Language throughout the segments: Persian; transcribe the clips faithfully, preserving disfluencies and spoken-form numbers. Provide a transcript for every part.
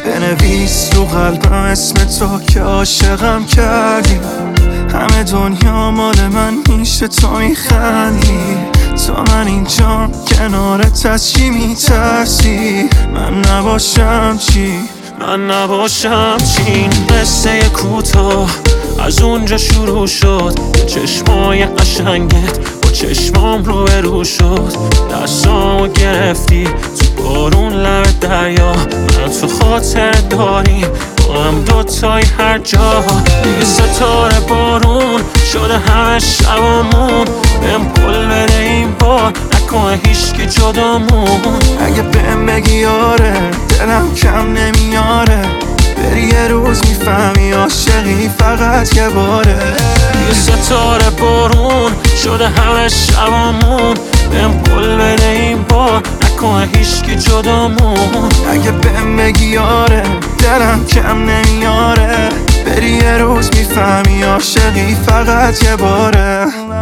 بنویس رو قلبم اسم تو که عاشقم کردی. همه دنیا مال من میشه تو میخندی. تا من اینجام کنارت از چی میترسی؟ من نباشم چی؟ من نباشم چین. قصه کوتاه از اونجا شروع شد که چشمای قشنگت با چشمام رو برو شد. دستامو گرفتی تو بارون لب دریا، من تو خاطر داریم با هم دوتای هر جا. دیگه ستاره بارون شده همه شبامون، بهم قول بده این بار نکنه هیچکی جدامون. اگه بهم بگی آره دلم کم نمیاره، بری یه روز میفهمی عاشقی فقط یه باره. یه ستاره بارون شده همه شبامون، بهم قول بده این بار نکنه هیچکی جدامون. اگه بهم بگی آره دلم کم نمیاره، بری یه روز میفهمی عاشقی فقط یه باره.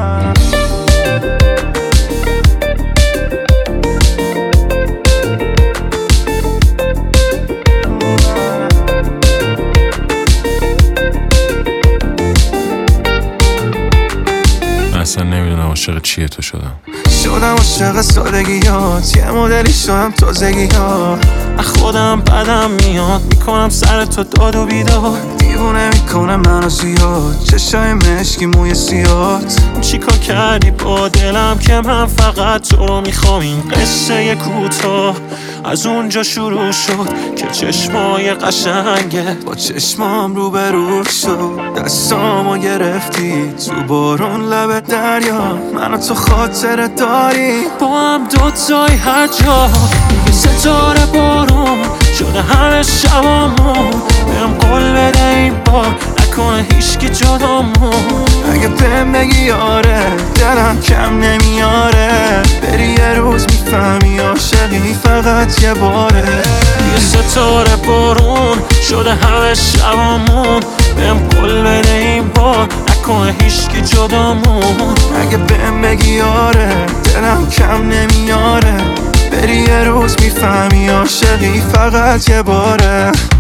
اصلا نمیدونم عاشق چیه تو شدم. شدم عاشق سادگیات، یه مدلی شدم تازگیات. از خودم بدم میاد میکنم سر تو داد و بیداد. دیوونه میکنه منو زیاد چشای مشکی موی سیات. چیکار کردی با دلم که من فقط تو رو میخوام. این قصه کوتاه از اونجا شروع شد که چشمای قشنگت با چشمام رو برو شد. دستامو گرفتی تو بارون لب دریا، منو تو خاطر داری با هم دوتای هر جا. دیگه ستاره بارون شده همه شبامون، بهم قول بده این بار نکنه هیچکی جدامون. اگه بهم بگی آره دلم کم نمیاره، بری یه روز میفهمی عاشقی فقط یه باره. یه ستاره بارون شده همه شبامون، بهم قول بده این بار نکنه هیچکی جدامون. اگه بهم بگی آره دلم کم نمیاره، بری یه روز میفهمی عاشقی فقط یه باره.